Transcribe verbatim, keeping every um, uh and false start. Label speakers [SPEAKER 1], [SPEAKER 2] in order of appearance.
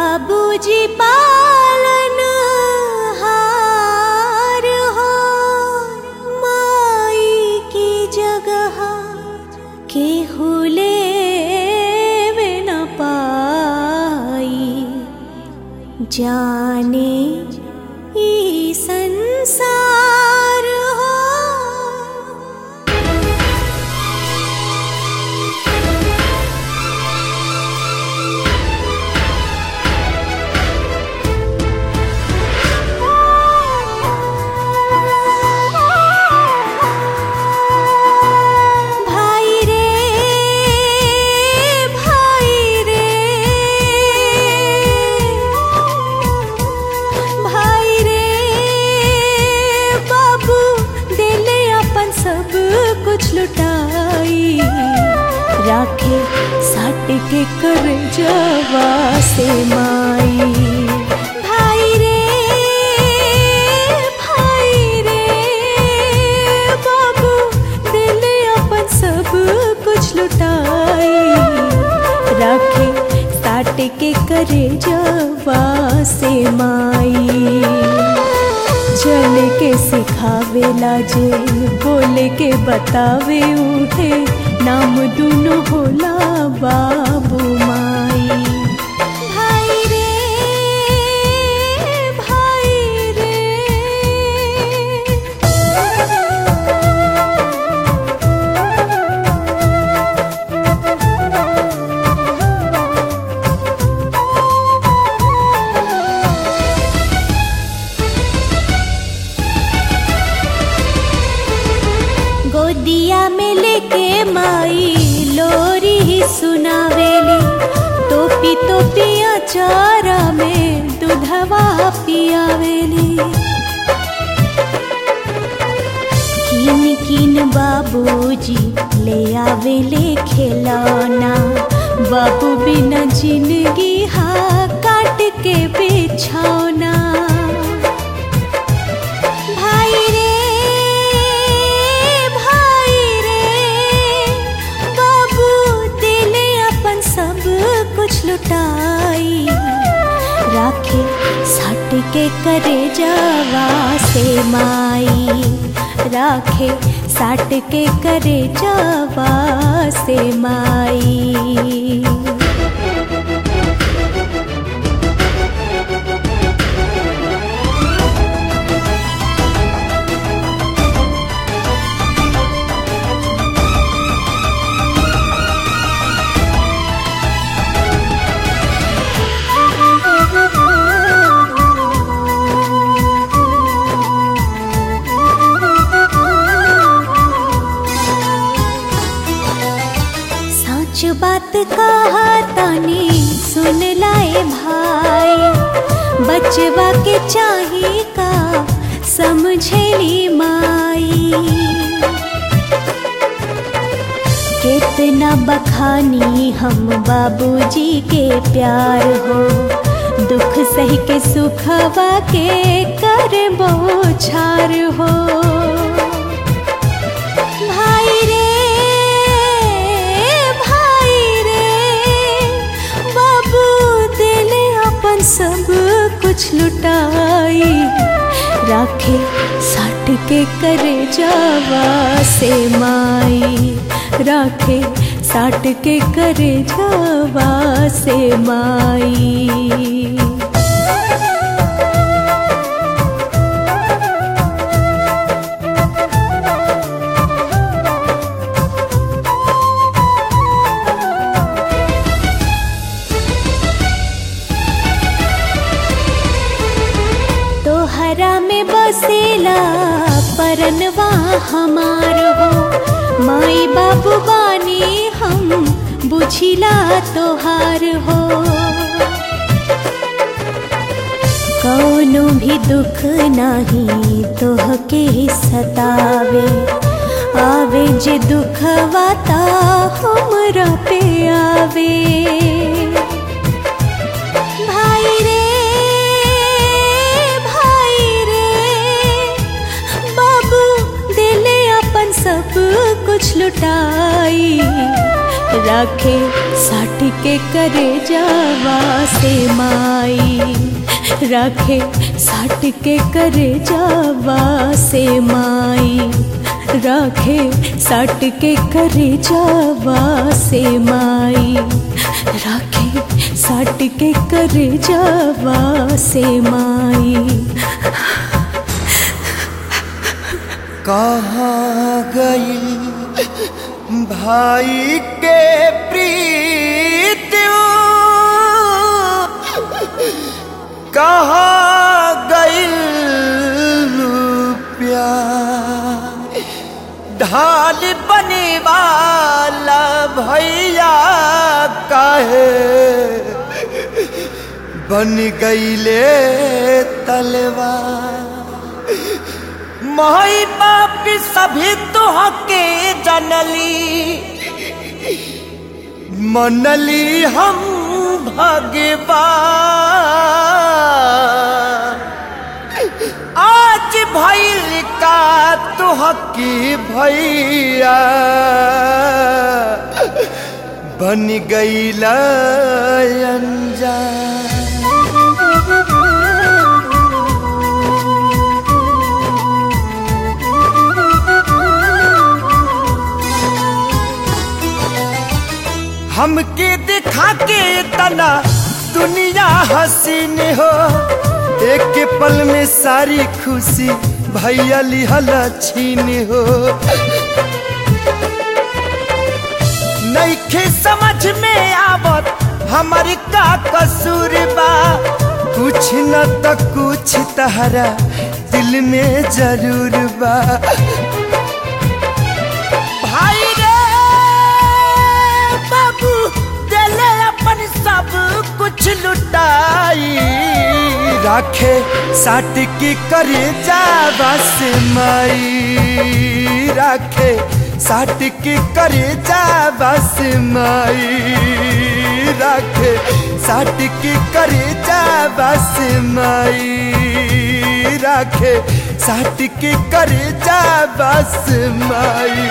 [SPEAKER 1] बाबूजी पालन हार हो, माई की जगह केहू लेवे न पाई। जाने ई संसार हो। लुटाई राखे साट के कर जवा से माई। भाई रे भाई रे बाबू दिल अपन सब कुछ लुटाई राखे साट के कर जवा से माई। चल के सिखावेला जे बोले के बतावे उठे नाम दुनो होला बाबू माई। भाई रे भाई रे गोदिया में लेके माई लोरी ही सुनावेली। टोपी टोपी अचारा में दूधवा पियावेली। किन किन बाबूजी ले आवेले खिलौना। बाबू बिना जिंदगी हा काट के बिछौना। भाई रे कुछ लुटाई राखे साट के करे जवा से माई। राखे साट के करे जवा से माई। बात कहा तानी सुन लाए भाई। बचवा के चाही का समझेली माई। कितना बखानी हम बाबूजी के प्यार हो। दुख सही के सुखवा के कर बौछार हो। भाई रे सब कुछ लुटाई राखे साट के करे जवा से माई। राखे साट के करे जवा से माई। तोहरा में बसेला परनवा हमार हो। माई बाबू बानी हम बुझिला तोहार हो। कौनो भी दुख नहीं तोहके सतावे। आवे जे दुखवा ता हमरा पे आवे। भाई रे सब कुछ लुटाई राखे साट के करे जवा से माई। राखे साट के करे जावा से माई, राखे साट के करे जावा से माई, राखे साट के करे जावा से माई।
[SPEAKER 2] कहाँ गई भाई के प्रीत, कहाँ गई प्यार, ढाल बने वाला भैया काहे बन गईले तलवार। माई बाप सभी तुहके जनली, मनली हम भगवान। आज भइल का तुहकी भैया बन गईला अनजान। हमके दिखा के तना दुनिया हसीन हो, एक पल में सारी खुशी भैया लिहल छीन हो। नइखे समझ में आवत हमारी का कसूर बा, कुछ न तो कुछ तहरा दिल में जरूर बा। भाई रे बाबू दिले अपन सब कुछ लुटाई, राखे साट की करे जावा से माई, राखे साट की करे जावा से माई, राखे साट की करे जावा से माई, राखे साट की करे जावा से माई।